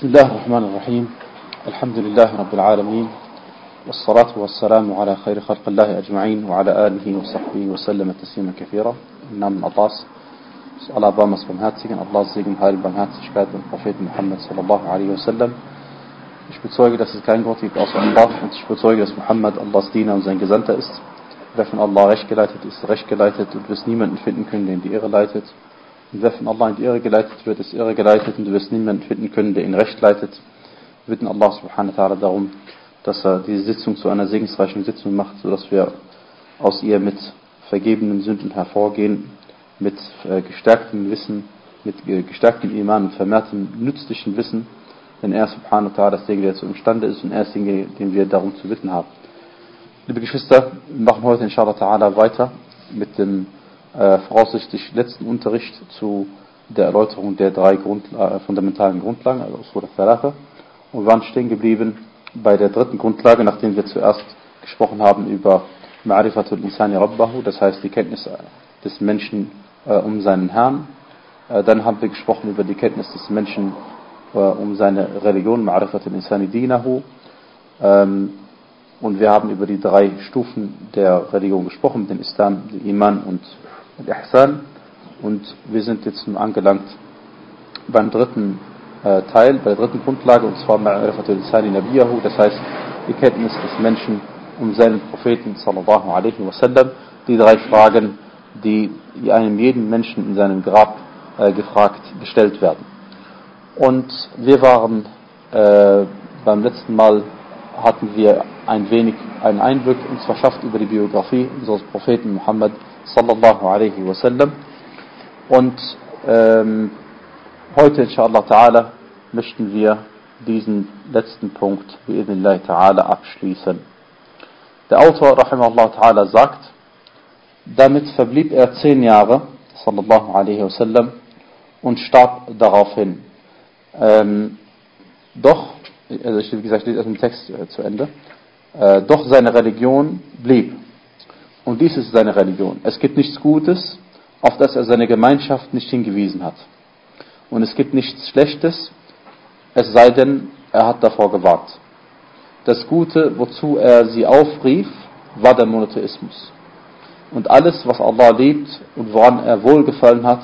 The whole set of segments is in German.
بسم الله الرحمن الرحيم الحمد لله رب العالمين والصلاة والسلام على خير خلق الله أجمعين وعلى آله وصحبه وسلم تسليما كثيرا. Im Namen Allahs, des Allerbarmers Barmherzigen, Allahs Segen, Heil, Barmherzigkeit und Propheten Muhammad sallallahu alaihi wasallam. Ich bezeuge, dass es keinen Gott gibt außer Allah, und ich bezeuge, dass Muhammad Allahs Diener und sein Gesandter ist. Wer von Allah recht geleitet ist, recht geleitet, und du wirst niemanden finden können, der in die Irre leitet. Und wer von Allah in die Irre geleitet wird, ist irre geleitet, und du wirst niemanden finden können, der ihn recht leitet. Wir bitten Allah subhanahu wa ta'ala darum, dass er diese Sitzung zu einer segensreichen Sitzung macht, sodass wir aus ihr mit vergebenen Sünden hervorgehen, mit gestärktem Wissen, mit gestärktem Iman und vermehrtem nützlichen Wissen, denn er subhanahu wa ta'ala das derjenige, der zu imstande ist, und er ist derjenige, den wir darum zu bitten haben. Liebe Geschwister, wir machen heute inshallah ta'ala weiter mit dem voraussichtlich letzten Unterricht zu der Erläuterung der drei fundamentalen Grundlagen, also Surah Thalatha. Und wir waren stehen geblieben bei der dritten Grundlage, nachdem wir zuerst gesprochen haben über Ma'rifatul Insani Rabbahu, das heißt die Kenntnis des Menschen um seinen Herrn. Dann haben wir gesprochen über die Kenntnis des Menschen um seine Religion, Ma'rifatul Insani Dinahu. Und wir haben über die drei Stufen der Religion gesprochen, den Islam, den Iman und den Ihsan. Und wir sind jetzt nun angelangt beim dritten Teil, bei der dritten Grundlage, und zwar Ma'rifatul Insani Nabiyahu, das heißt die Kenntnis des Menschen um seinen Propheten sallallahu alaihi wasallam. Die drei Fragen, die einem jeden Menschen in seinem Grab gestellt werden. Und wir waren beim letzten Mal hatten wir ein wenig einen Einblick uns verschafft über die Biografie unseres Propheten Muhammad sallallahu alaihi wasallam. Und heute inshallah ta'ala möchten wir diesen letzten Punkt bi'idhnillahi ta'ala abschließen. Der Autor rahimahullah ta'ala sagt, damit verblieb er 10 Jahre sallallahu alaihi wasallam und starb daraufhin. Doch, also wie gesagt, ich lese erst den Text zu Ende. Doch seine Religion blieb. Und dies ist seine Religion. Es gibt nichts Gutes, auf das er seine Gemeinschaft nicht hingewiesen hat. Und es gibt nichts Schlechtes, es sei denn, er hat davor gewarnt. Das Gute, wozu er sie aufrief, war der Monotheismus. Und alles, was Allah liebt und woran er wohlgefallen hat,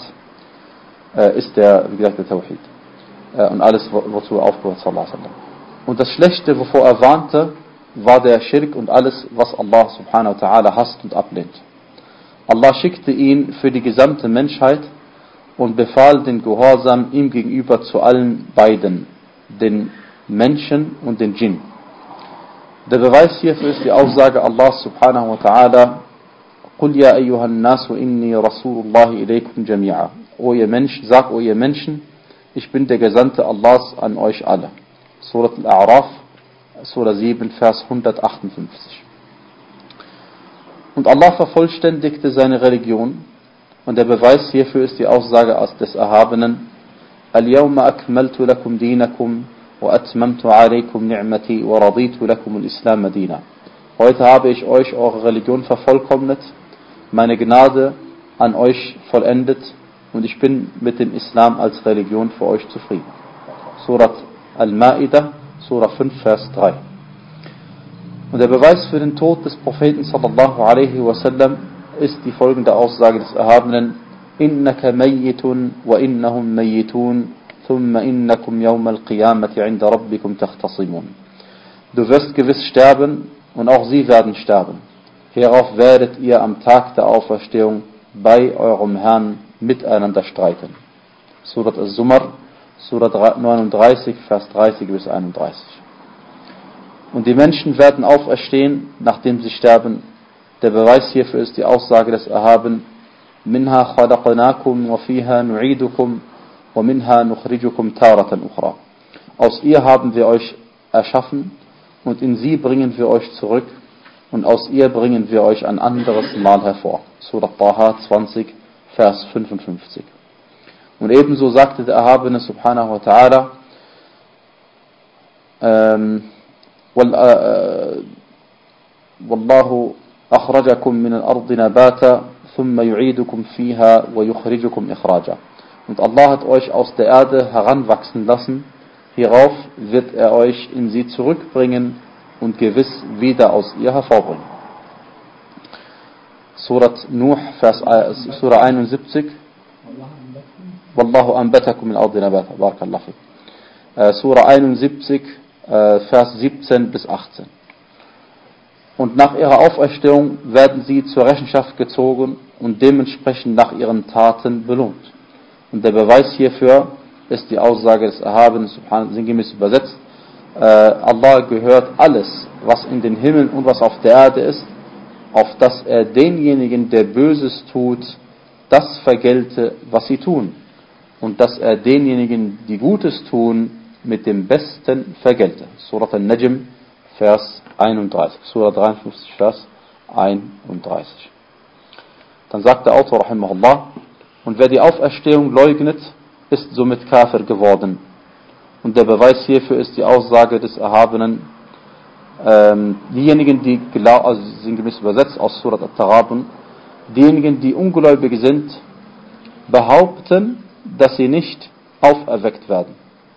ist der Tawhid. Und alles, wozu er aufgerufen hat. Und das Schlechte, wovor er warnte, war der Schirk und alles, was Allah subhanahu wa ta'ala hasst und ablehnt. Allah schickte ihn für die gesamte Menschheit und befahl den Gehorsam ihm gegenüber zu allen beiden, den Menschen und den Djinn. Der Beweis hierfür ist die Aussage Allah subhanahu wa ta'ala: Qul ya ayyuhan nasu inni rasulullahi ilaykum jami'a. Sag, o ihr Menschen, ich bin der Gesandte Allahs an euch alle. Surat Al-A'raf, Surah 7, Vers 158. Und Allah vervollständigte seine Religion, und der Beweis hierfür ist die Aussage des Erhabenen: Al-Yawma akmaltu lakum dinakum wa atmamtu alaykum ni'mati wa raditu lakum al-Islam Dina. Heute habe ich euch eure Religion vervollkommnet, meine Gnade an euch vollendet, und ich bin mit dem Islam als Religion für euch zufrieden. Surat Al-Ma'idah, Surah 5, Vers 3. Und der Beweis für den Tod des Propheten sallallahu alaihi wasallam ist die folgende Aussage des Erhabenen: Innaka mayyitun wa innahum mayyitun thumma innakum yawm al-qiyamati 'inda rabbikum takhtasimun. Du wirst gewiss sterben, und auch sie werden sterben. Hierauf werdet ihr am Tag der Auferstehung bei eurem Herrn miteinander streiten. Surat Az-Zumar, Surah 39, Vers 30 bis 31. Und die Menschen werden auferstehen, nachdem sie sterben. Der Beweis hierfür ist die Aussage des Erhaben: Minha khalaqnakum wa fiha nu'idukum wa minha nukhrijukum taratan ukhra. Aus ihr haben wir euch erschaffen, und in sie bringen wir euch zurück, und aus ihr bringen wir euch ein anderes Mal hervor. Surah Taha 20, Vers 55. Und ebenso sagte der Erhabene subhanahu wa ta'ala: Wallahu akhrajakum min al-ardi nabata thumma yu'idukum fiha wa yukhrijukum ikhraja. Und Allah hat euch aus der Erde heranwachsen lassen, Hierauf wird er euch in sie zurückbringen und gewiss wieder aus ihr hervorbringen. Surat Nuh, Surah 71. Wallahu anbatakum min ardi nabata. Barakallahu fik. Surah 71, Vers 17 bis 18. Und nach ihrer Auferstehung werden sie zur Rechenschaft gezogen und dementsprechend nach ihren Taten belohnt. Und der Beweis hierfür ist die Aussage des Erhabenen, sinngemäß übersetzt, Allah gehört alles, was in den Himmeln und was auf der Erde ist, auf dass er denjenigen, der Böses tut, das vergelte, was sie tun. Und dass er denjenigen, die Gutes tun, mit dem Besten vergelte. Surat al-Najm, Vers 31. Surah 53, Vers 31. Dann sagt der Autor, rahimahullah, und wer die Auferstehung leugnet, ist somit Kafir geworden. Und der Beweis hierfür ist die Aussage des Erhabenen, diejenigen, die glauben, also sinngemäß übersetzt aus Surat al-Taghabun, diejenigen, die ungläubig sind, behaupten, dass sie nicht auferweckt werden.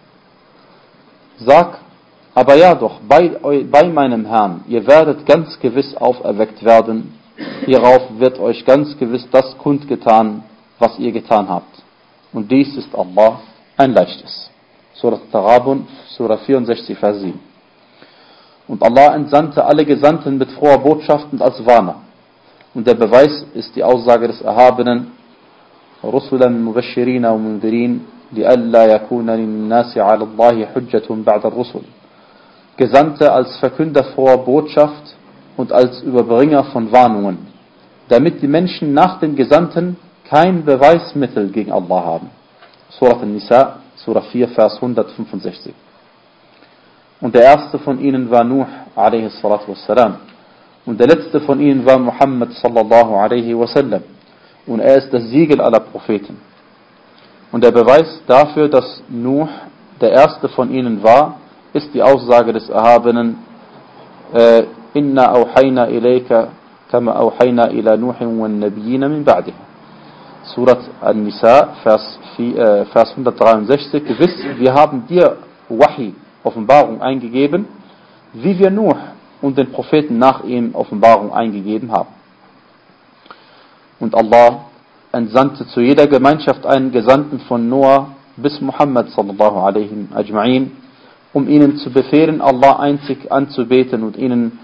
Sag, aber ja doch, bei meinem Herrn, ihr werdet ganz gewiss auferweckt werden, hierauf wird euch ganz gewiss das kundgetan, was ihr getan habt. Und dies ist Allah ein Leichtes. Surat al-Taghabun, Surah 64, Vers 7. Und Allah entsandte alle Gesandten mit froher Botschaft und als Warner. Und der Beweis ist die Aussage des Erhabenen, رُسُلًا مُبَشِّرِينَ وَمُنذِرِينَ لِأَلَّا يَكُونَ لِلنَّاسِ عَلَى اللَّهِ حُجَّةٌ بَعْدَ الرُّسُلِ. Gesandte als Verkünder froher Botschaft und als Überbringer von Warnungen, damit die Menschen nach den Gesandten kein Beweismittel gegen Allah haben. Surah An-Nisa, Surah 4, Vers 165. Und der erste von ihnen war Nuh, alaihi salatu wassalam. Und der letzte von ihnen war Muhammad, sallallahu alaihi wasallam. Und er ist das Siegel aller Propheten. Und der Beweis dafür, dass Nuh der erste von ihnen war, ist die Aussage des Erhabenen, Inna awhayna ilayka kama awhayna ila Nuhin wan Nabiyina min ba'dih. Surat An-Nisa, Vers 163. Gewiss, wir haben dir Wahi, Offenbarung eingegeben, wie wir Nuh und den Propheten nach ihm Offenbarung eingegeben haben. Und Allah entsandte zu jeder Gemeinschaft einen Gesandten von Noah bis Muhammad sallallahu alaihi ajma'in, um ihnen zu befehlen, Allah einzig anzubeten und ihnen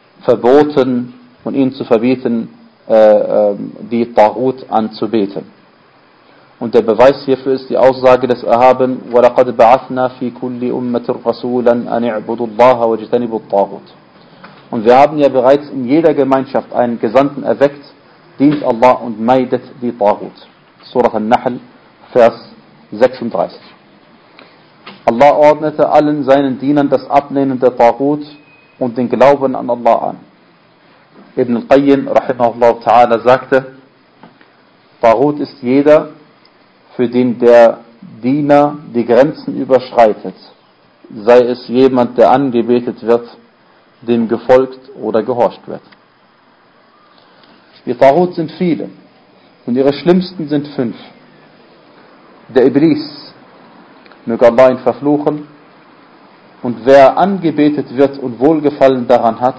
zu verbieten, die Taghut anzubeten. Und der Beweis hierfür ist die Aussage des Erhaben, وَلَقَدْ بَعَثْنَا فِي كُلِّ أُمَّةٍ رَسُولًا أَنِ اعْبُدُوا اللَّهَ وَاجْتَنِبُوا الطَّاغُوتَ. Und wir haben ja bereits in jeder Gemeinschaft einen Gesandten erweckt, dient Allah und meidet die Taghut. Surah An-Nahl, Vers 36. Allah ordnete allen seinen Dienern das Ablehnen der Taghut und den Glauben an Allah an. Ibn al-Qayyim, rahimahullah ta'ala, sagte, Taghut ist jeder, für den der Diener die Grenzen überschreitet, sei es jemand, der angebetet wird, dem gefolgt oder gehorcht wird. Die Taghut sind viele und ihre schlimmsten sind 5. Der Iblis, möge Allah ihn verfluchen, und wer angebetet wird und Wohlgefallen daran hat,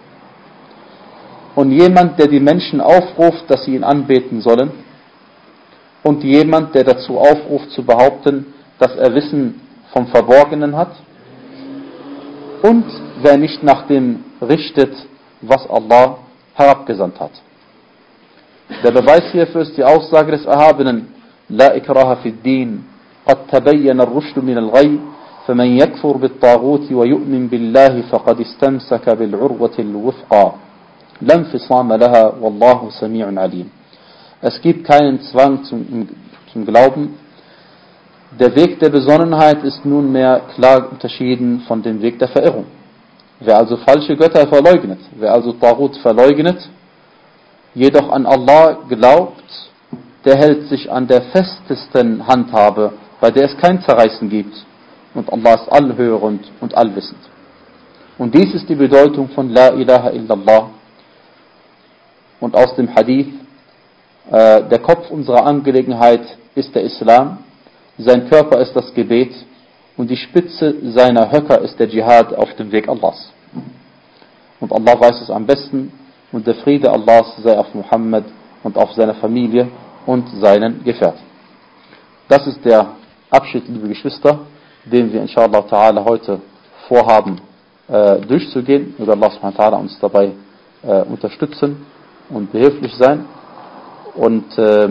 und jemand, der die Menschen aufruft, dass sie ihn anbeten sollen, und jemand, der dazu aufruft zu behaupten, dass er Wissen vom Verborgenen hat, und wer nicht nach dem richtet, was Allah herabgesandt hat. Der Beweis hierfür ist die Aussage des Erhabenen, La ikraha fid din, qad tabayyana ar-rushd min al-ghayy, faman yakfur bit-taghut wa yu'min billahi faqad istamsaka bil-'urwati al-wuthqa, la infisama laha wallahu sami'un 'alim. Es gibt keinen Zwang zum Glauben. Der Weg der Besonnenheit ist nunmehr klar unterschieden von dem Weg der Verirrung. Wer also falsche Götter verleugnet, wer also Taghut verleugnet, jedoch an Allah glaubt, der hält sich an der festesten Handhabe, bei der es kein Zerreißen gibt. Und Allah ist allhörend und allwissend. Und dies ist die Bedeutung von La ilaha illallah. Und aus dem Hadith, der Kopf unserer Angelegenheit ist der Islam, sein Körper ist das Gebet und die Spitze seiner Höcker ist der Dschihad auf dem Weg Allahs. Und Allah weiß es am besten, und der Friede Allahs sei auf Muhammad und auf seine Familie und seinen Gefährten. Das ist der Abschnitt, liebe Geschwister, den wir inshallah ta'ala heute vorhaben durchzugehen. Möge Allah subhanahu wa ta'ala uns dabei unterstützen und behilflich sein. Und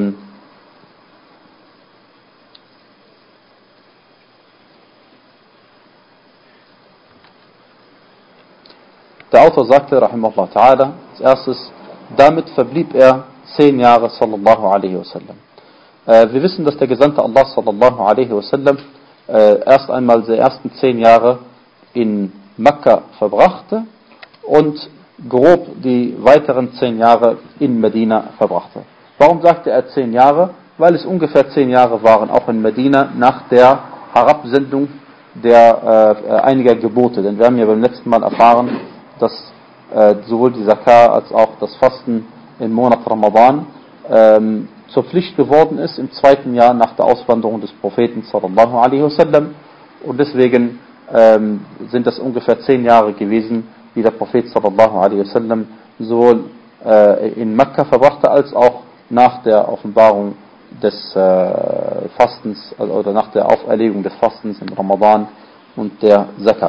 der Autor sagte, rahimahullah ta'ala, als erstes, damit verblieb er 10 Jahre, sallallahu alaihi wasallam. Wir wissen, dass der Gesandte Allah, sallallahu alaihi wasallam, erst einmal die ersten 10 Jahre in Mekka verbrachte und grob die weiteren 10 Jahre in Medina verbrachte. Warum sagte er 10 Jahre? Weil es ungefähr 10 Jahre waren, auch in Medina, nach der Herabsendung einiger Gebote. Denn wir haben ja beim letzten Mal erfahren, dass sowohl die Zakah als auch das Fasten im Monat Ramadan zur Pflicht geworden ist im 2. Jahr nach der Auswanderung des Propheten sallallahu alaihi wasallam, und deswegen sind das ungefähr 10 Jahre gewesen, die der Prophet sallallahu alaihi wasallam sowohl in Mekka verbrachte als auch nach der Offenbarung des Fastens oder nach der Auferlegung des Fastens im Ramadan und der Zakah.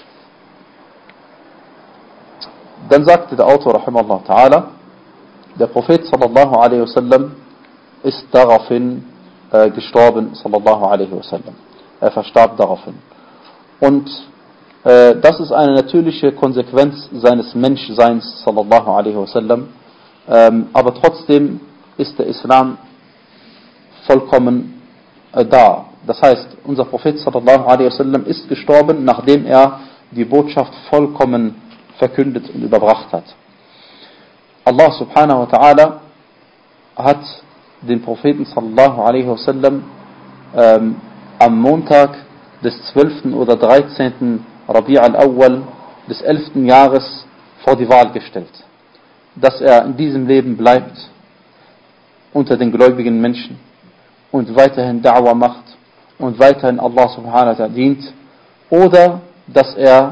Dann sagte der Autor, rahimahullah ta'ala, der Prophet sallallahu alaihi wasallam ist daraufhin gestorben, sallallahu alaihi wasallam. Er verstarb daraufhin. Und das ist eine natürliche Konsequenz seines Menschseins, sallallahu alaihi wasallam. Aber trotzdem ist der Islam vollkommen da. Das heißt, unser Prophet sallallahu alaihi wasallam ist gestorben, nachdem er die Botschaft vollkommen verkündet und überbracht hat. Allah subhanahu wa ta'ala hat den Propheten sallallahu alaihi wasallam am Montag des 12. oder 13. Rabi' al-Awwal des 11. Jahres vor die Wahl gestellt, dass er in diesem Leben bleibt unter den gläubigen Menschen und weiterhin Da'wah macht und weiterhin Allah subhanahu wa ta'ala dient, oder dass er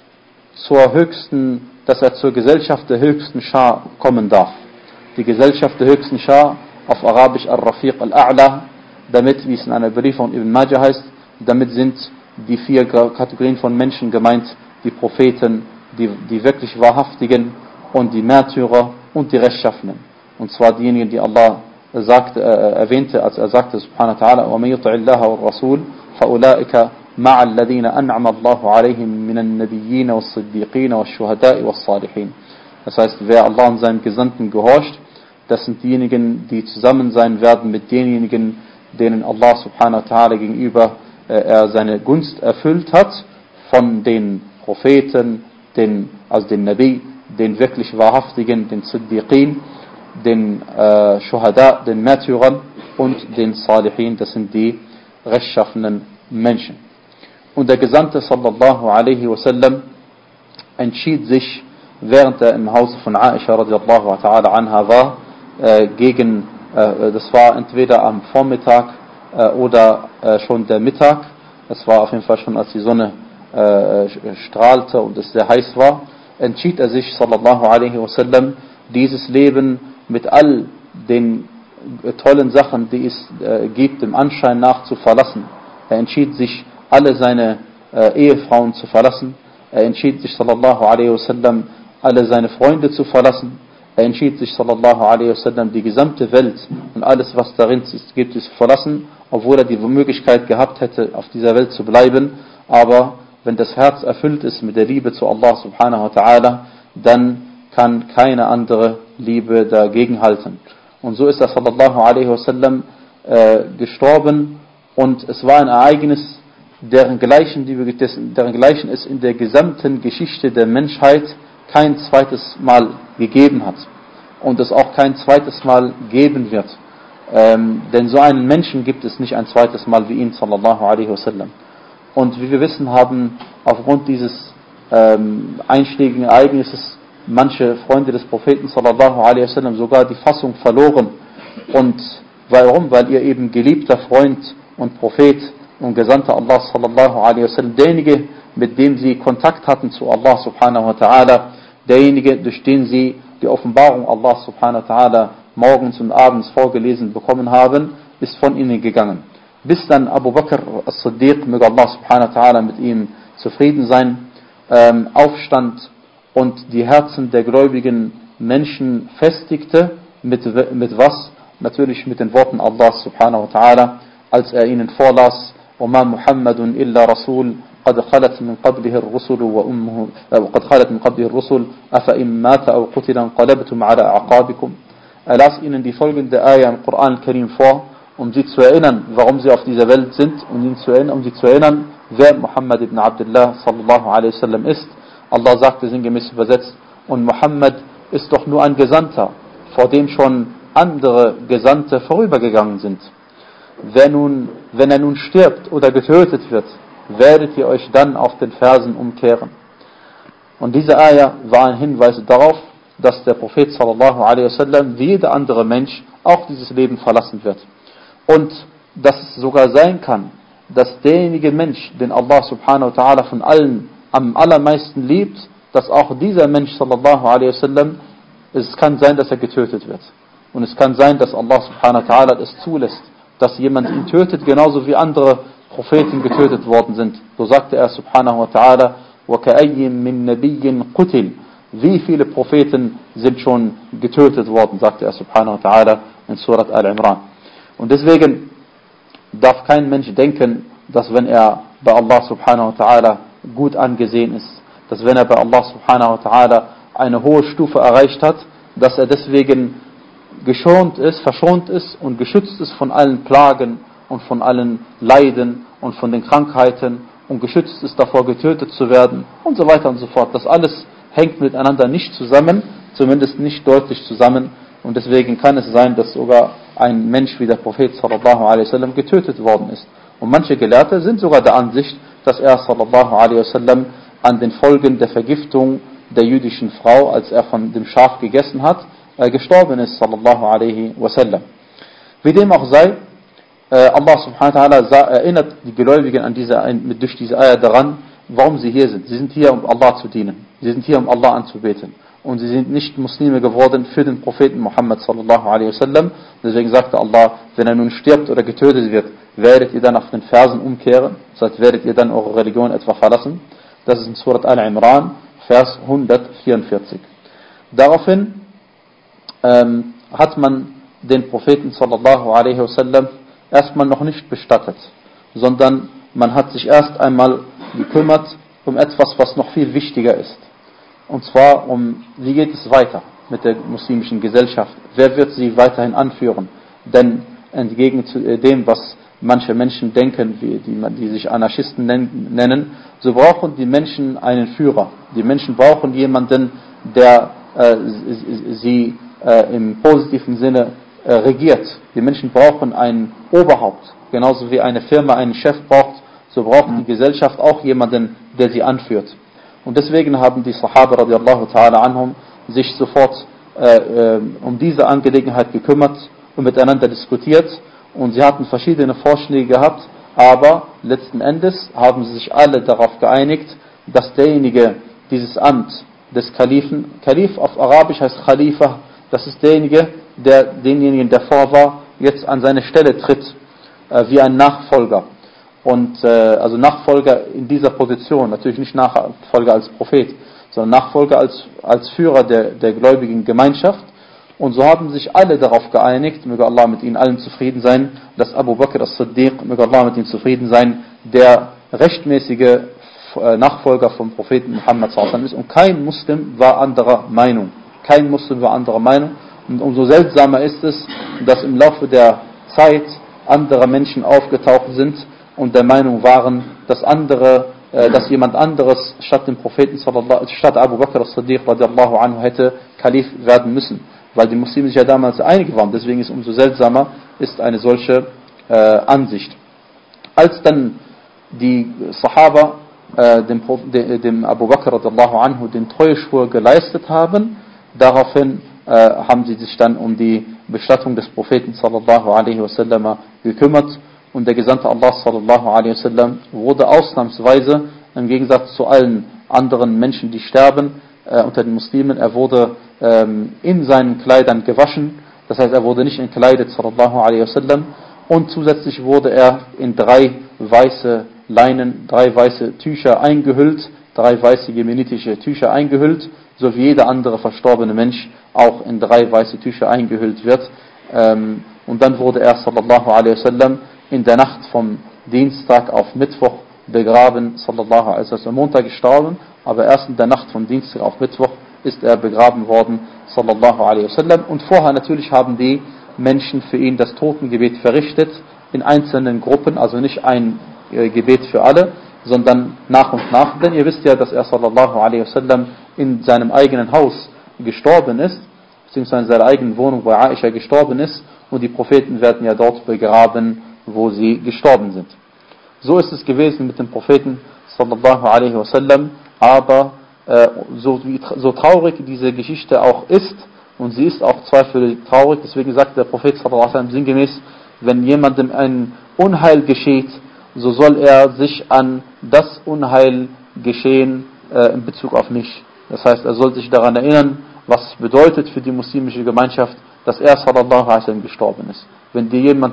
zur Gesellschaft der höchsten Schar kommen darf. Die Gesellschaft der höchsten Schar, auf Arabisch Al-Rafiq Al-A'la, damit, wie es in einer Überlieferung Ibn Majah heißt, damit sind die 4 Kategorien von Menschen gemeint: die Propheten, die wirklich Wahrhaftigen und die Märtyrer und die Rechtschaffenen. Und zwar diejenigen, die Allah erwähnte, als er sagte, subhanahu wa ta'ala, وَمَن يُطِعِ اللَّهَ وَالرَّسُولَ فَأُولَٰئِكَ مع الذين أنعم الله عليهم من النبيين والصديقين والشهداء والصالحين. Das heißt, wer Allah und seinem Gesandten gehorcht, das sind diejenigen, die zusammen sein werden mit denjenigen, denen Allah subhanahu wa ta'ala gegenüber er seine Gunst erfüllt hat, von den Propheten, den Nabi, den wirklich Wahrhaftigen, den Siddiqin, den Shuhada, den Märtyrern und den Salihin, das sind die rechtschaffenen Menschen. Und der Gesandte sallallahu alaihi wasallam entschied sich, während er im Haus von Aisha radiallahu ta'ala anha war, das war entweder am Vormittag oder schon der Mittag, das war auf jeden Fall schon, als die Sonne strahlte und es sehr heiß war, entschied er sich sallallahu alaihi wasallam, dieses Leben mit all den tollen Sachen, die es gibt, im Anschein nach zu verlassen. Er entschied sich, alle seine Ehefrauen zu verlassen. Er entschied sich sallallahu alaihi wasallam, alle seine Freunde zu verlassen. Er entschied sich sallallahu alaihi wasallam, die gesamte Welt und alles, was darin gibt, zu verlassen, obwohl er die Möglichkeit gehabt hätte, auf dieser Welt zu bleiben. Aber wenn das Herz erfüllt ist mit der Liebe zu Allah subhanahu wa ta'ala, dann kann keine andere Liebe dagegen halten. Und so ist er sallallahu alaihi wasallam gestorben, und es war ein Ereignis, deren gleichen es in der gesamten Geschichte der Menschheit kein zweites Mal gegeben hat und es auch kein zweites Mal geben wird. Denn so einen Menschen gibt es nicht ein zweites Mal wie ihn, sallallahu alaihi wasallam. Und wie wir wissen, haben aufgrund dieses einschlägigen Ereignisses manche Freunde des Propheten sallallahu alaihi wasallam sogar die Fassung verloren. Und warum? Weil ihr eben geliebter Freund und Prophet und Gesandter Allah sallallahu alaihi wasallam, derjenige, mit dem sie Kontakt hatten zu Allah subhanahu wa ta'ala, derjenige, durch den sie die Offenbarung Allah subhanahu wa ta'ala morgens und abends vorgelesen bekommen haben, ist von ihnen gegangen. Bis dann Abu Bakr as-Siddiq, möge Allah subhanahu wa ta'ala mit ihm zufrieden sein, aufstand und die Herzen der gläubigen Menschen festigte, mit was? Natürlich mit den Worten Allah subhanahu wa ta'ala, als er ihnen vorlas, وَمَا مُحَمَّدٌ إِلَّا رَسُولٌ قد خلت من قبله الرسل وقد خلت من قبله الرسل أفإن مات أو قتل انقلبتم على أعقابكم. Er las ihnen die folgende Ayah im Koran al-Karim vor, um sie zu erinnern, warum sie auf dieser Welt sind, um sie zu erinnern, wer Muhammad ibn Abdullah sallallahu alaihi wasallam ist. Allah sagte sinngemäß übersetzt, und Muhammad ist doch nur ein Gesandter, vor dem schon andere Gesandte vorübergegangen sind. Wenn er nun stirbt oder getötet wird, werdet ihr euch dann auf den Fersen umkehren. Und diese Ayah war ein Hinweis darauf, dass der Prophet sallallahu alaihi wasallam wie jeder andere Mensch auch dieses Leben verlassen wird. Und dass es sogar sein kann, dass derjenige Mensch, den Allah subhanahu wa ta'ala von allen am allermeisten liebt, dass auch dieser Mensch sallallahu alaihi wasallam, es kann sein, dass er getötet wird. Und es kann sein, dass Allah subhanahu wa ta'ala es zulässt, dass jemand ihn tötet, genauso wie andere Propheten getötet worden sind. So sagte er subhanahu wa ta'ala, وَكَأَيٍّ مِّن نَبِيٍّ قُتِلٍ. Wie viele Propheten sind schon getötet worden, sagte er subhanahu wa ta'ala in Surat Al-Imran. Und deswegen darf kein Mensch denken, dass wenn er bei Allah subhanahu wa ta'ala gut angesehen ist, dass wenn er bei Allah subhanahu wa ta'ala eine hohe Stufe erreicht hat, dass er deswegen verschont ist und geschützt ist von allen Plagen und von allen Leiden und von den Krankheiten und geschützt ist davor, getötet zu werden und so weiter und so fort. Das alles hängt miteinander nicht zusammen, zumindest nicht deutlich zusammen, und deswegen kann es sein, dass sogar ein Mensch wie der Prophet sallallahu alaihi wasallam getötet worden ist. Und manche Gelehrte sind sogar der Ansicht, dass er sallallahu alaihi wasallam an den Folgen der Vergiftung der jüdischen Frau, als er von dem Schaf gegessen hat, gestorben ist, sallallahu alaihi wasallam. Wie dem auch sei, Allah subhanahu wa ta'ala erinnert die Gläubigen durch diese Ayah daran, warum sie hier sind. Sie sind hier, um Allah zu dienen. Sie sind hier, um Allah anzubeten. Und sie sind nicht Muslime geworden für den Propheten Muhammad sallallahu alaihi wasallam. Deswegen sagte Allah, wenn er nun stirbt oder getötet wird, werdet ihr dann auf den Versen umkehren? Das heißt, werdet ihr dann eure Religion etwa verlassen? Das ist in Surat Al-Imran, Vers 144. Daraufhin hat man den Propheten sallallahu alaihi wasallam erstmal noch nicht bestattet, sondern man hat sich erst einmal gekümmert um etwas, was noch viel wichtiger ist. Und zwar wie geht es weiter mit der muslimischen Gesellschaft? Wer wird sie weiterhin anführen? Denn entgegen zu dem, was manche Menschen denken, die sich Anarchisten nennen, so brauchen die Menschen einen Führer. Die Menschen brauchen jemanden, der sie im positiven Sinne regiert. Die Menschen brauchen ein Oberhaupt. Genauso wie eine Firma einen Chef braucht, so braucht die Gesellschaft auch jemanden, der sie anführt. Und deswegen haben die Sahaba radiallahu ta'ala anhum sich sofort um diese Angelegenheit gekümmert und miteinander diskutiert. Und sie hatten verschiedene Vorschläge gehabt, aber letzten Endes haben sie sich alle darauf geeinigt, dass derjenige dieses Amt des Kalifen, Kalif auf Arabisch heißt Khalifa, das ist derjenige, der denjenigen, der vor war, jetzt an seine Stelle tritt, wie ein Nachfolger. Und also Nachfolger in dieser Position, natürlich nicht Nachfolger als Prophet, sondern Nachfolger als Führer der gläubigen Gemeinschaft. Und so haben sich alle darauf geeinigt, möge Allah mit ihnen allen zufrieden sein, dass Abu Bakr as-Siddiq, möge Allah mit ihm zufrieden sein, der rechtmäßige Nachfolger vom Propheten Muhammad sallallahu alaihi wasallam ist. Und kein Muslim war anderer Meinung. Kein Muslim war anderer Meinung. Und umso seltsamer ist es, dass im Laufe der Zeit andere Menschen aufgetaucht sind und der Meinung waren, dass jemand anderes statt dem Propheten statt Abu Bakr as-Siddiq radiallahu anhu hätte Kalif werden müssen, weil die Muslime sich ja damals einig waren. Deswegen ist umso seltsamer ist eine solche Ansicht. Als dann die Sahaba dem Abu Bakr radiallahu anhu den Treueschwur geleistet haben, daraufhin haben sie sich dann um die Bestattung des Propheten sallallahu alaihi wasallam gekümmert. und der Gesandte Allah sallallahu alaihi wasallam wurde ausnahmsweise, im Gegensatz zu allen anderen Menschen, die sterben unter den Muslimen, er wurde in seinen Kleidern gewaschen, das heißt, er wurde nicht entkleidet sallallahu alaihi wasallam, und zusätzlich wurde er in 3 weiße Leinen, 3 weiße Tücher eingehüllt, 3 weiße jemenitische Tücher eingehüllt, so wie jeder andere verstorbene Mensch auch in 3 weiße Tücher eingehüllt wird. Und dann wurde er sallallahu alaihi wasallam in der Nacht vom Dienstag auf Mittwoch begraben, sallallahu alaihi wasallam, am Montag gestorben, aber erst in der Nacht vom Dienstag auf Mittwoch ist er begraben worden, sallallahu alaihi wasallam. Und vorher natürlich haben die Menschen für ihn das Totengebet verrichtet, in einzelnen Gruppen, also nicht ein Gebet für alle, sondern nach und nach. Denn ihr wisst ja, dass er sallallahu alaihi wasallam in seinem eigenen Haus gestorben ist, beziehungsweise in seiner eigenen Wohnung bei Aisha gestorben ist, und die Propheten werden ja dort begraben, wo sie gestorben sind. So ist es gewesen mit dem Propheten sallallahu alaihi wasallam, aber so traurig diese Geschichte auch ist, und sie ist auch zweifellos traurig, deswegen sagt der Prophet sallallahu alaihi wasallam sinngemäß, wenn jemandem ein Unheil geschieht, so soll er sich an das Unheil geschehen in Bezug auf mich. Das heißt, er soll sich daran erinnern, was es bedeutet für die muslimische Gemeinschaft, dass er sallallahu alaihi wasallam gestorben ist. Wenn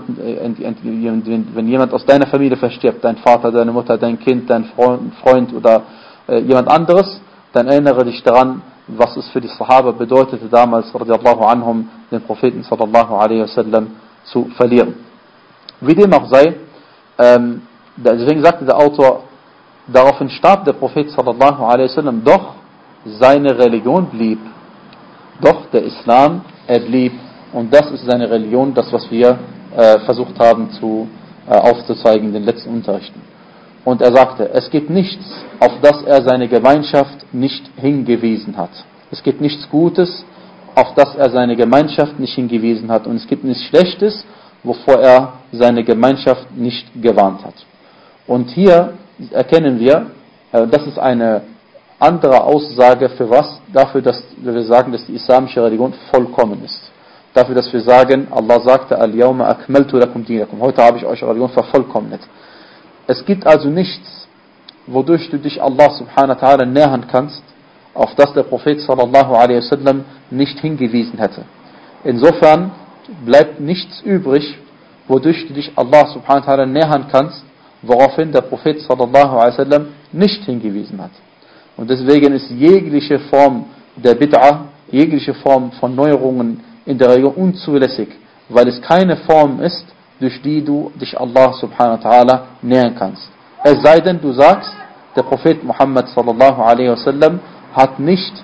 jemand aus deiner Familie verstirbt, dein Vater, deine Mutter, dein Kind, dein Freund oder jemand anderes, dann erinnere dich daran, was es für die Sahaba bedeutete damals, radiallahu anhum, den Propheten sallallahu alaihi wasallam zu verlieren. Wie dem auch sei, deswegen sagte der Autor, daraufhin starb der Prophet sallallahu alaihi wasallam, doch seine Religion blieb. Doch der Islam, er blieb, und das ist seine Religion, das was wir versucht haben aufzuzeigen in den letzten Unterrichten. Und er sagte, es gibt nichts, auf das er seine Gemeinschaft nicht hingewiesen hat. Es gibt nichts Gutes, auf das er seine Gemeinschaft nicht hingewiesen hat. Und es gibt nichts Schlechtes, wovor er seine Gemeinschaft nicht gewarnt hat. Und hier erkennen wir, das ist eine andere Aussage für was? Dafür, dass wir sagen, dass die islamische Religion vollkommen ist. Dafür, dass wir sagen, Allah sagte, Al-Yawma akmaltu lakum dinakum. Heute habe ich eure Religion vervollkommnet. Es gibt also nichts, wodurch du dich Allah subhanahu wa ta'ala nähern kannst, auf das der Prophet sallallahu alaihi wasallam nicht hingewiesen hätte. Insofern bleibt nichts übrig, wodurch du dich Allah subhanahu wa ta'ala nähern kannst, woraufhin der Prophet sallallahu alaihi wasallam nicht hingewiesen hat. Und deswegen ist jegliche Form der Bid'ah, jegliche Form von Neuerungen in der Religion unzulässig, weil es keine Form ist, durch die du dich Allah subhanahu wa ta'ala nähern kannst. Es sei denn, du sagst, der Prophet Muhammad sallallahu alaihi wasallam hat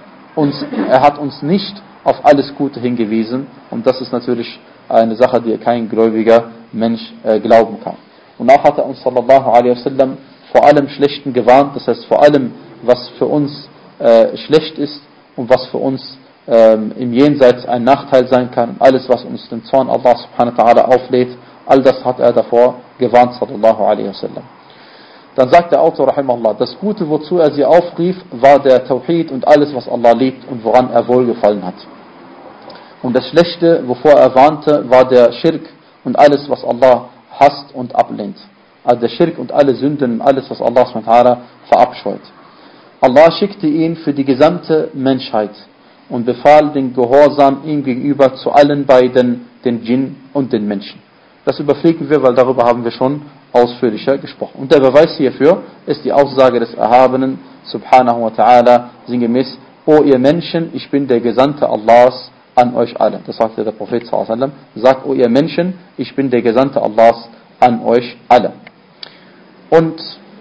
uns nicht auf alles Gute hingewiesen, und das ist natürlich eine Sache, die kein gläubiger Mensch glauben kann. Und auch hat er uns sallallahu alaihi wasallam vor allem Schlechten gewarnt, das heißt vor allem, was für uns schlecht ist und was für uns im Jenseits ein Nachteil sein kann, alles, was uns den Zorn Allah subhanahu wa ta'ala auflädt, all das hat er davor gewarnt, sallallahu alaihi wasallam. Dann sagt der Autor, rahimahullah, das Gute, wozu er sie aufrief, war der Tawhid und alles, was Allah liebt und woran er wohlgefallen hat. Und das Schlechte, wovor er warnte, war der Schirk und alles, was Allah hasst und ablehnt. Also der Schirk und alle Sünden, alles, was Allah subhanahu wa ta'ala verabscheut. Allah schickte ihn für die gesamte Menschheit und befahl den Gehorsam ihm gegenüber zu allen beiden, den Djinn und den Menschen. Das überfliegen wir, weil darüber haben wir schon ausführlicher gesprochen. Und der Beweis hierfür ist die Aussage des Erhabenen, subhanahu wa ta'ala, sinngemäß, O ihr Menschen, ich bin der Gesandte Allahs an euch alle. Das sagte der Prophet sallallahu alaihi wasallam. Sagt, O ihr Menschen, ich bin der Gesandte Allahs an euch alle. Und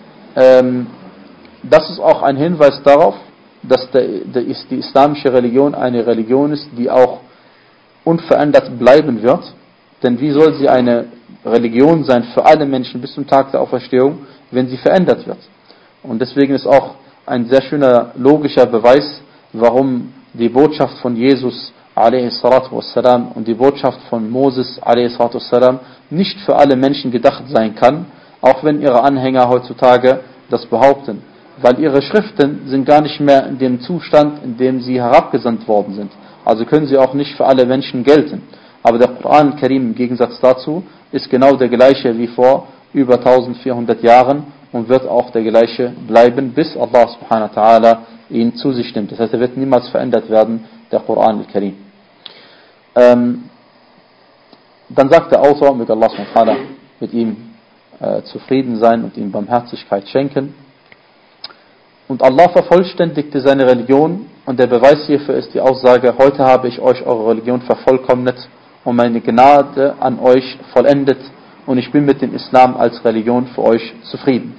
das ist auch ein Hinweis darauf, dass die islamische Religion eine Religion ist, die auch unverändert bleiben wird. Denn wie soll sie eine Religion sein für alle Menschen bis zum Tag der Auferstehung, wenn sie verändert wird? Und deswegen ist auch ein sehr schöner logischer Beweis, warum die Botschaft von Jesus a.s. und die Botschaft von Moses a.s. nicht für alle Menschen gedacht sein kann, auch wenn ihre Anhänger heutzutage das behaupten. Weil ihre Schriften sind gar nicht mehr in dem Zustand, in dem sie herabgesandt worden sind. Also können sie auch nicht für alle Menschen gelten. Aber der Koran Karim im Gegensatz dazu ist genau der gleiche wie vor über 1400 Jahren und wird auch der gleiche bleiben, bis Allah subhanahu wa ta'ala ihn zu sich nimmt. Das heißt, er wird niemals verändert werden, der Koran Karim. Dann sagt der Autor, möge Allah subhanahu wa ta'ala mit ihm zufrieden sein und ihm Barmherzigkeit schenken. Und Allah vervollständigte seine Religion und der Beweis hierfür ist die Aussage, heute habe ich euch eure Religion vervollkommnet und meine Gnade an euch vollendet und ich bin mit dem Islam als Religion für euch zufrieden.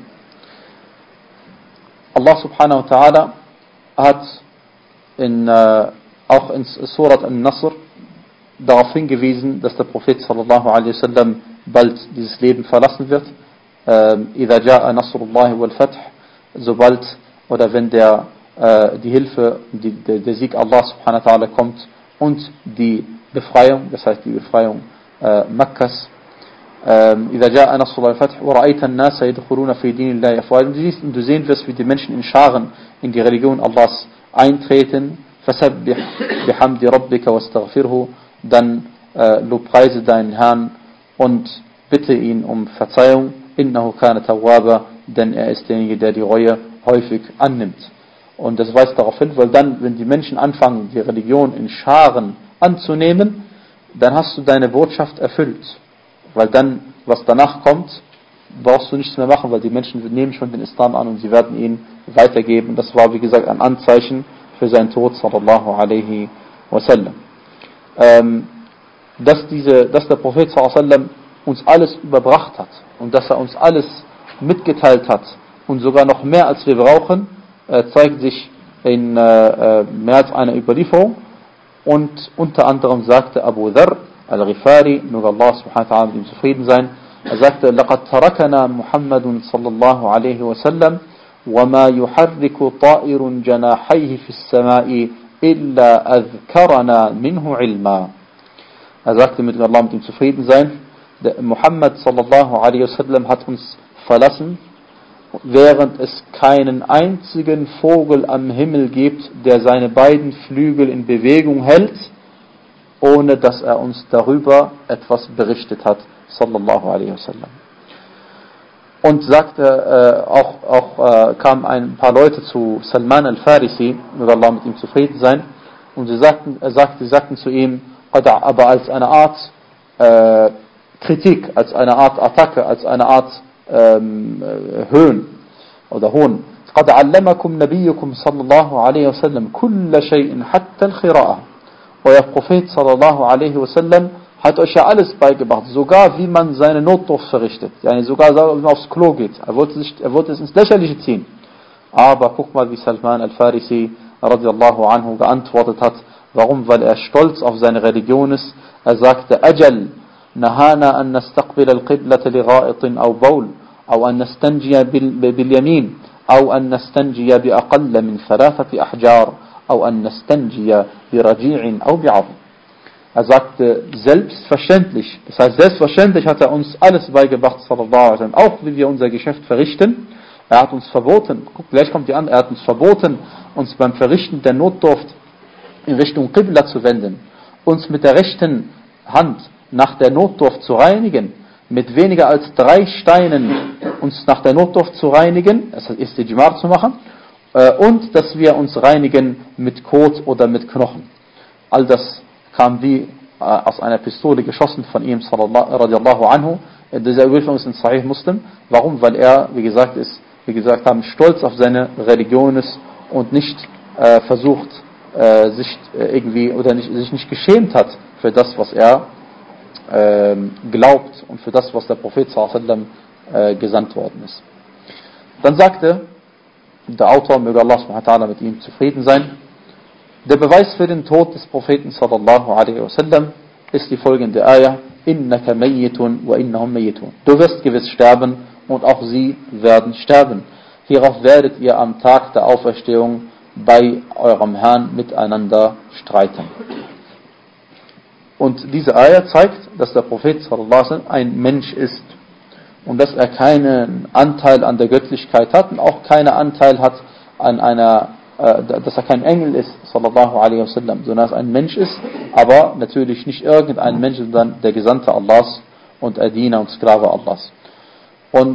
Allah subhanahu wa ta'ala hat auch in Surat An-Nasr darauf hingewiesen, dass der Prophet sallallahu alaihi wasallam bald dieses Leben verlassen wird. إِذَا جَاءَ نَصْرُ اللَّهِ وَالْفَتْحِ sobald oder wenn die Hilfe, der Sieg Allah subhanahu wa ta'ala kommt und die Befreiung, das heißt die Befreiung Mekkas. إِذَا جَاءَ نَصْرُ اللَّهِ وَالْفَتْحِ وَرَأَيْتَ النَّاسَ يَدْخُلُونَ فِي دِينِ اللَّهِ أَفْوَاجًا. Und du sehen wirst, wie die Menschen in Scharen in die Religion Allahs eintreten. فَسَبِّحْ بِحَمْدِ رَبِّكَ وَاسْتَغْفِرْهُ. Dann lobpreise deinen Herrn und bitte ihn um Verzeihung. إِنَّهُ كَانَ تَوَّابًا. Denn er ist derjenige, der die Reue häufig annimmt. Und das weist darauf hin, weil dann, wenn die Menschen anfangen, die Religion in Scharen anzunehmen, dann hast du deine Botschaft erfüllt. Weil dann, was danach kommt, brauchst du nichts mehr machen, weil die Menschen nehmen schon den Islam an und sie werden ihn weitergeben. Das war, wie gesagt, ein Anzeichen für seinen Tod, sallallahu alaihi wasallam. Dass der Prophet sallallahu alaihi wasallam uns alles überbracht hat und dass er uns alles mitgeteilt hat und sogar noch mehr als wir brauchen, zeigt sich in mehr als einer Überlieferung. Und unter anderem sagte Abu Dharr al-Ghifari, möge Allah subhanahu wa ta'ala mit ihm zufrieden sein, er sagte, لَقَدْ تَرَكَنَا مُحَمَّدٌ صلى الله عليه وسلم وَمَا يُحَرِّكُ طَائِرٌ جَنَاحَيْهِ فِي السَّمَاءِ إِلَّا أَذْكَرَنَا مِنْهُ عِلْمًا. Er sagte, möge Allah mit ihm zufrieden sein, der Muhammad sallallahu alaihi wasallam hat uns verlassen, während es keinen einzigen Vogel am Himmel gibt, der seine beiden Flügel in Bewegung hält, ohne dass er uns darüber etwas berichtet hat, sallallahu alaihi wasallam. Und sagte, kamen ein paar Leute zu Salman al-Farisi, möge Allah mit ihm zufrieden sein, und sie sagten zu ihm, aber als eine Art Kritik, als eine Art Attacke, als eine Art Höhen oder Hohn. قد علمكم نبيكم صلى الله عليه وسلم كل شيء حتى القراءة. Euer Prophet sallallahu alaihi wasallam hat euch ja alles beigebracht, sogar wie man seine Notdurft verrichtet, yani sogar wie man aufs Klo geht. Er wollte es ins Lächerliche ziehen. Aber guck mal, wie Salman al-Farisi radiallahu anhu geantwortet hat. Warum? Weil er stolz auf seine Religion ist. Er sagte, Ajal, nahana an nastaqbil al-Qiblata li gha'itin aw bawl, aw an nastanjiya bil yamin, aw an nastanjiya bi aqalla min thalathati ahjar, aw an nastanjiya bi raji'in aw bi 'adm. Er sagte, selbstverständlich, das heißt, selbstverständlich hat er uns alles beigebracht, sallallahu alaihi wasallam, auch wie wir unser Geschäft verrichten. Er hat uns verboten, gleich kommt die andere, er hat uns verboten, uns beim Verrichten der Notdurft in Richtung Qibla zu wenden, uns mit der rechten Hand nach der Notdurft zu reinigen, mit weniger als 3 Steinen uns nach der Notdurft zu reinigen, das heißt Istijmar zu machen, und dass wir uns reinigen mit Kot oder mit Knochen. All das kam wie aus einer Pistole geschossen von ihm, radiallahu anhu. Dieser Überlieferung ist in Sahih Muslim. Warum? Weil er, wie gesagt haben, stolz auf seine Religion ist und nicht versucht, sich irgendwie oder sich nicht geschämt hat für das, was er glaubt und für das, was der Prophet sallallahu alaihi wasallam gesandt worden ist. Dann sagte der Autor, möge Allah subhanahu wa ta'ala mit ihm zufrieden sein, der Beweis für den Tod des Propheten sallallahu alaihi wasallam ist die folgende Ayah, innaka mayyitun wa innahum mayyitun. Du wirst gewiss sterben und auch sie werden sterben. Hierauf werdet ihr am Tag der Auferstehung bei eurem Herrn miteinander streiten. Und diese Ayah zeigt, dass der Prophet sallallahu alaihi wasallam ein Mensch ist und dass er keinen Anteil an der Göttlichkeit hat und auch keinen Anteil hat an einer dass er kein Engel ist, sallallahu alaihi wasallam, sondern dass er ein Mensch ist, aber natürlich nicht irgendein Mensch, sondern der Gesandte Allahs und ein Diener und Sklave Allahs. Und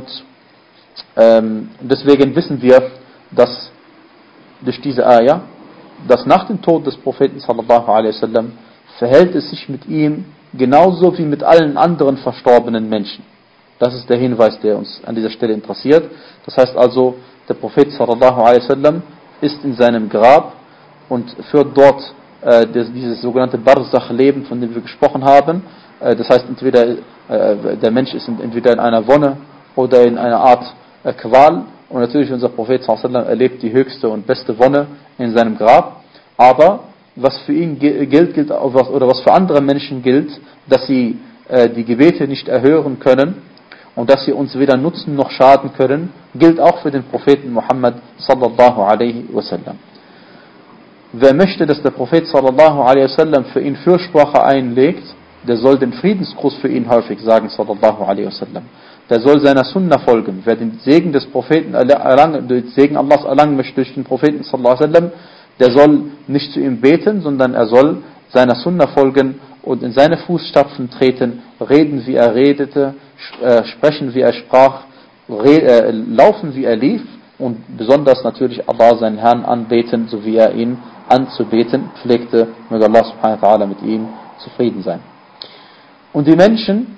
deswegen wissen wir, dass durch diese Ayah, dass nach dem Tod des Propheten sallallahu alaihi wasallam verhält es sich mit ihm genauso wie mit allen anderen verstorbenen Menschen. Das ist der Hinweis, der uns an dieser Stelle interessiert. Das heißt also, der Prophet sallallahu alaihi wasallam ist in seinem Grab und führt dort dieses sogenannte Barzakh-Leben, von dem wir gesprochen haben. Das heißt, entweder der Mensch ist entweder in einer Wonne oder in einer Art Qual. Und natürlich unser Prophet sallallahu alaihi wasallam erlebt die höchste und beste Wonne in seinem Grab. Aber was für ihn gilt, oder was für andere Menschen gilt, dass sie die Gebete nicht erhören können und dass sie uns weder nutzen noch schaden können, gilt auch für den Propheten Muhammad sallallahu alaihi wasallam. Wer möchte, dass der Prophet sallallahu alaihi wasallam für ihn Fürsprache einlegt, der soll den Friedensgruß für ihn häufig sagen, sallallahu alaihi wasallam. Der soll seiner Sunna folgen. Wer den Segen des Propheten den Segen Allahs erlangen möchte durch den Propheten sallallahu alaihi wasallam, der soll nicht zu ihm beten, sondern er soll seiner Sunna folgen und in seine Fußstapfen treten, reden wie er redete, sprechen wie er sprach, laufen wie er lief und besonders natürlich Allah, seinen Herrn, anbeten, so wie er ihn anzubeten pflegte. Möge Allah subhanahu wa ta'ala mit ihm zufrieden sein. Und die Menschen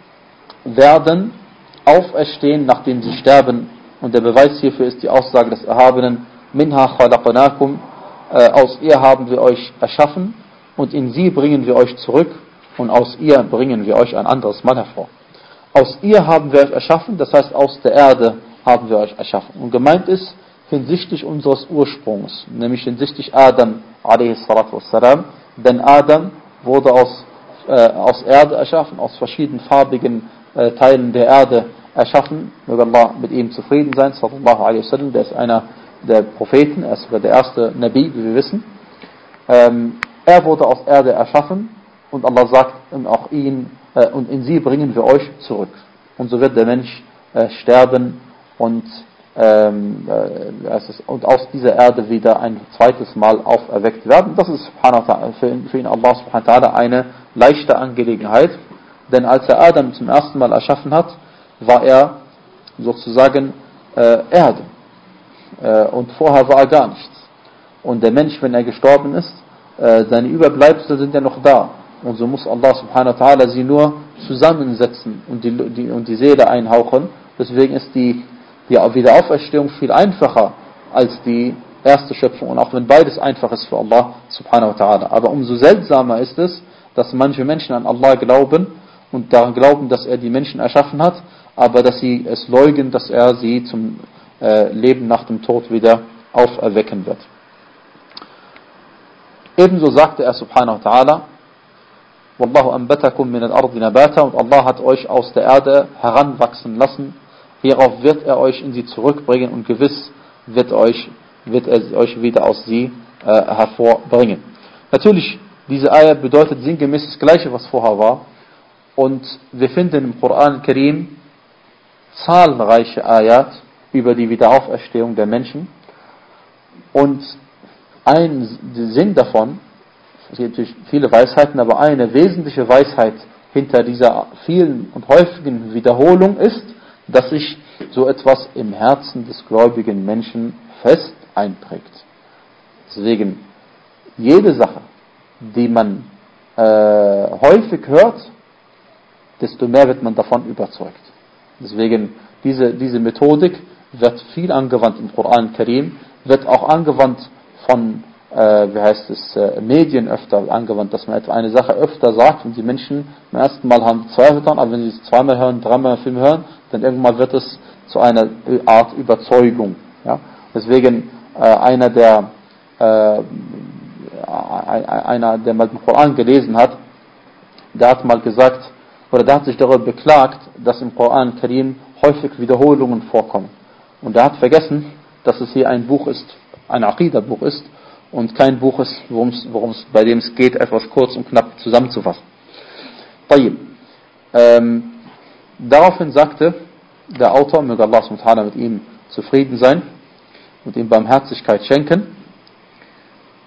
werden auferstehen, nachdem sie sterben. Und der Beweis hierfür ist die Aussage des Erhabenen: Minha khalaqnakum, aus ihr haben wir euch erschaffen und in sie bringen wir euch zurück und aus ihr bringen wir euch ein anderes Mal hervor. Aus ihr haben wir euch erschaffen, das heißt aus der Erde haben wir euch erschaffen. Und gemeint ist hinsichtlich unseres Ursprungs, nämlich hinsichtlich Adam a.s. Denn Adam wurde aus Erde erschaffen, aus verschiedenen farbigen Teilen der Erde erschaffen. Möge Allah mit ihm zufrieden sein, sallallahu alaihi wasallam. Der ist einer der Propheten, er ist sogar der erste Nabi, wie wir wissen. Er wurde aus Erde erschaffen und Allah sagt auch ihn, und in sie bringen wir euch zurück. Und so wird der Mensch sterben und aus dieser Erde wieder ein zweites Mal auferweckt werden. Das ist für ihn Allah subhanahu wa ta'ala eine leichte Angelegenheit, denn als er Adam zum ersten Mal erschaffen hat, war er sozusagen Erde. Und vorher war er gar nichts. Und der Mensch, wenn er gestorben ist, seine Überbleibsel sind ja noch da. Und so muss Allah subhanahu wa ta'ala sie nur zusammensetzen und die Seele einhauchen. Deswegen ist die Wiederauferstehung viel einfacher als die erste Schöpfung. Und auch wenn beides einfach ist für Allah subhanahu wa ta'ala. Aber umso seltsamer ist es, dass manche Menschen an Allah glauben und daran glauben, dass er die Menschen erschaffen hat, aber dass sie es leugnen, dass er sie zum Leben nach dem Tod wieder auferwecken wird. Ebenso sagte er subhanahu wa ta'ala: Wallahu anbatakum min al-ardi nabata, und Allah hat euch aus der Erde heranwachsen lassen. Hierauf wird er euch in sie zurückbringen und gewiss wird er euch wieder aus sie hervorbringen. Natürlich, diese Ayah bedeutet sinngemäß das Gleiche, was vorher war. Und wir finden im Koran Karim zahlreiche Ayat über die Wiederauferstehung der Menschen. Und ein Sinn davon, es gibt natürlich viele Weisheiten, aber eine wesentliche Weisheit hinter dieser vielen und häufigen Wiederholung ist, dass sich so etwas im Herzen des gläubigen Menschen fest einprägt. Deswegen, jede Sache, die man häufig hört, desto mehr wird man davon überzeugt. Deswegen, diese Methodik wird viel angewandt im Koran Karim, wird auch angewandt von Medien öfter angewandt, dass man etwa eine Sache öfter sagt und die Menschen beim ersten Mal haben Zweifel daran, aber wenn sie es zweimal hören, dreimal Film hören, dann irgendwann wird es zu einer Art Überzeugung. Ja? Deswegen einer, der mal den Koran gelesen hat, der hat mal gesagt, oder der hat sich darüber beklagt, dass im Koran Karim häufig Wiederholungen vorkommen. Und er hat vergessen, dass es hier ein Buch ist, ein Aqidah-Buch ist, und kein Buch ist, bei dem es geht, etwas kurz und knapp zusammenzufassen. Daraufhin sagte der Autor, möge Allah subhanahu mit ihm zufrieden sein und ihm Barmherzigkeit schenken,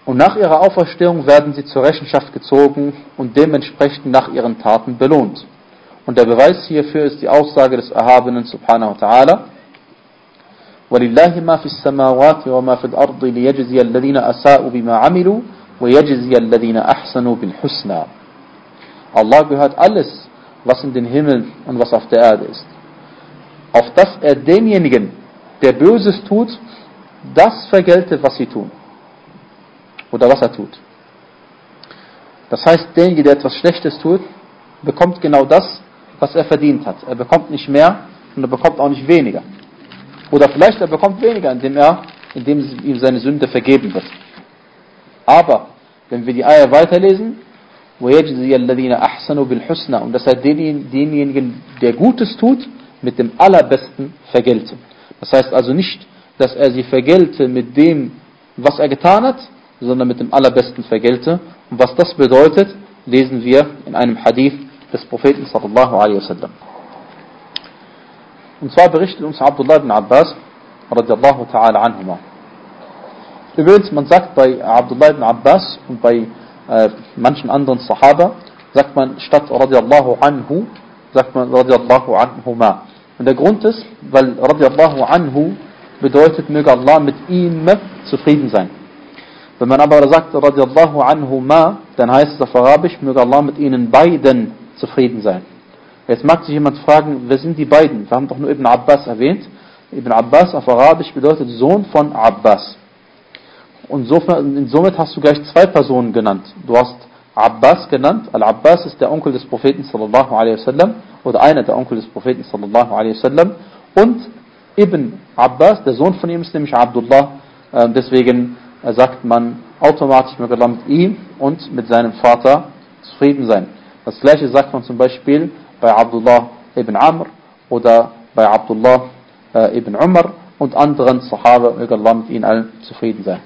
Und nach ihrer Auferstehung werden sie zur Rechenschaft gezogen und dementsprechend nach ihren Taten belohnt. Und der Beweis hierfür ist die Aussage des Erhabenen Subhanahu wa Ta'ala: وَلِلَّهِ مَا فِي السَّمَاوَاتِ وَمَا فِي الْأَرْضِ لِيَجْزِيَ الَّذِينَ أَسَاءُوا بِمَا عَمِلُوا وَيَجْزِيَ الَّذِينَ أَحْسَنُوا بِالْحُسْنَى. Allah gehört alles, was in den Himmeln und was auf der Erde ist, auf dass er denjenigen, der Böses tut, das vergelte, was sie tun. Oder was er tut. Das heißt, derjenige, der etwas Schlechtes tut, bekommt genau das, was er verdient hat. Er bekommt nicht mehr und er bekommt auch nicht weniger. Oder vielleicht er bekommt weniger, indem ihm seine Sünde vergeben wird. Aber, wenn wir die Ayah weiterlesen, وَيَجْزِيَ الَّذِينَ أَحْسَنُوا بِالْحُسْنَى, und dass er denjenigen, der Gutes tut, mit dem Allerbesten vergelte. Das heißt also nicht, dass er sie vergelte mit dem, was er getan hat, sondern mit dem Allerbesten vergelte. Und was das bedeutet, lesen wir in einem Hadith des Propheten sallallahu alaihi wasallam. Und zwar berichtet uns Abdullah ibn Abbas radiallahu ta'ala anhuma. Übrigens, man sagt bei Abdullah ibn Abbas und bei manchen anderen Sahaba, sagt man statt radiallahu anhu, sagt man radiallahu anhuma. Und der Grund ist, weil radiallahu anhu bedeutet, möge Allah mit ihm zufrieden sein. Wenn man aber sagt radiallahu anhuma, dann heißt es auf Arabisch, möge Allah mit ihnen beiden zufrieden sein. Jetzt mag sich jemand fragen, wer sind die beiden? Wir haben doch nur Ibn Abbas erwähnt. Ibn Abbas auf Arabisch bedeutet Sohn von Abbas. Und somit hast du gleich zwei Personen genannt. Du hast Abbas genannt. Al-Abbas ist der Onkel des Propheten sallallahu alaihi wasallam oder einer der Onkel des Propheten sallallahu alaihi wasallam. Und Ibn Abbas, der Sohn von ihm, ist nämlich Abdullah. Deswegen sagt man automatisch, möge Allah mit ihm und mit seinem Vater zufrieden sein. Das gleiche sagt man zum Beispiel bei Abdullah ibn Amr oder bei Abdullah ibn Umar und anderen Sahaba, möge Allah mit ihnen allen zufrieden sein.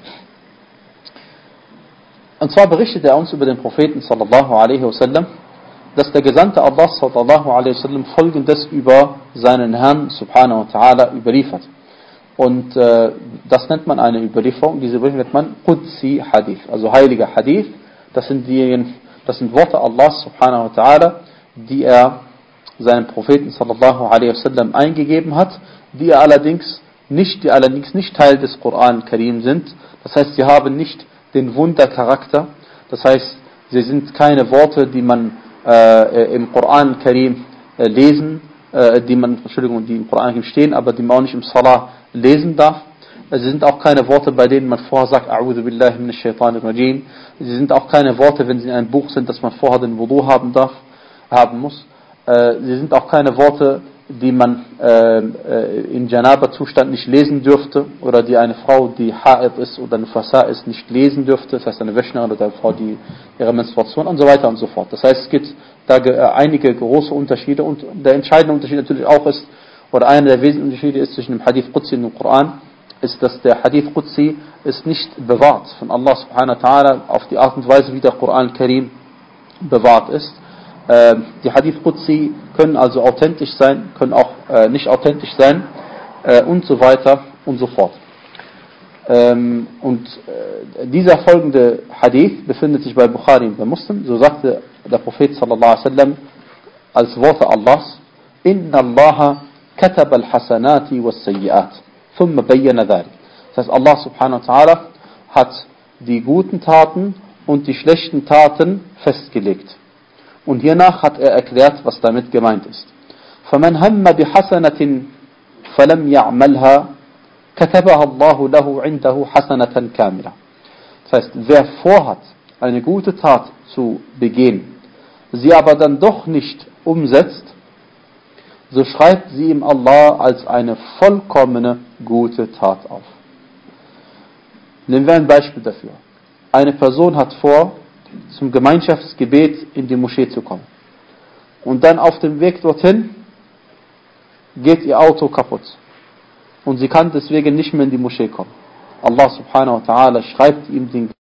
Und zwar berichtet er uns über den Propheten sallallahu alaihi wasallam, dass der Gesandte Allah sallallahu alaihi wasallam folgendes über seinen Herrn subhanahu wa ta'ala überliefert. Und das nennt man eine Überlieferung, diese Überlieferung nennt man Qudsi Hadith, also heiliger Hadith. Das sind Worte Allahs subhanahu wa ta'ala, die er seinem Propheten sallallahu alaihi wasallam eingegeben hat, die allerdings nicht Teil des Koran Karim sind. Das heißt, sie haben nicht den Wundercharakter. Das heißt, sie sind keine Worte, die man im Koran Karim lesen, die im Koran Karim stehen, aber die man auch nicht im Salah lesen darf. Sie sind auch keine Worte, bei denen man vorher sagt, A'udhu billahi minash shaitanir rajim. Sie sind auch keine Worte, wenn sie in einem Buch sind, dass man vorher den Wudu haben muss. Sie sind auch keine Worte, die man in Janaba-Zustand nicht lesen dürfte, oder die eine Frau, die Ha'id ist oder eine Fasa ist, nicht lesen dürfte, das heißt eine Wäschnerin oder eine Frau, die ihre Menstruation und so weiter und so fort. Das heißt, es gibt da einige große Unterschiede, und der entscheidende Unterschied natürlich auch ist, oder einer der wesentlichen Unterschiede ist zwischen dem Hadith Qudsi und dem Koran, ist, dass der Hadith Qudsi ist nicht bewahrt von Allah subhanahu wa ta'ala auf die Art und Weise, wie der Koran Karim bewahrt ist. Die Hadith Qudsi können also authentisch sein, können auch nicht authentisch sein und so weiter und so fort. Dieser folgende Hadith befindet sich bei Bukhari und bei Muslim. So sagte der Prophet sallallahu alaihi wasallam als Worte Allahs: Inna Allah kataba al-hasanati was-sayyi'at thumma bayyana dhalik. Das heißt, Allah subhanahu wa ta'ala hat die guten Taten und die schlechten Taten festgelegt. Und hiernach hat er erklärt, was damit gemeint ist. فَمَنْ هَمَّ بِحَسَنَةٍ فَلَمْ يَعْمَلْهَا كَتَبَهَا اللَّهُ لَهُ عِنْدَهُ حَسَنَةً كَامِلَةً. Das heißt, wer vorhat, eine gute Tat zu begehen, sie aber dann doch nicht umsetzt, so schreibt sie ihm Allah als eine vollkommene gute Tat auf. Nehmen wir ein Beispiel dafür. Eine Person hat vor, zum Gemeinschaftsgebet in die Moschee zu kommen. Und dann auf dem Weg dorthin geht ihr Auto kaputt. Und sie kann deswegen nicht mehr in die Moschee kommen. Allah subhanahu wa ta'ala schreibt ihm den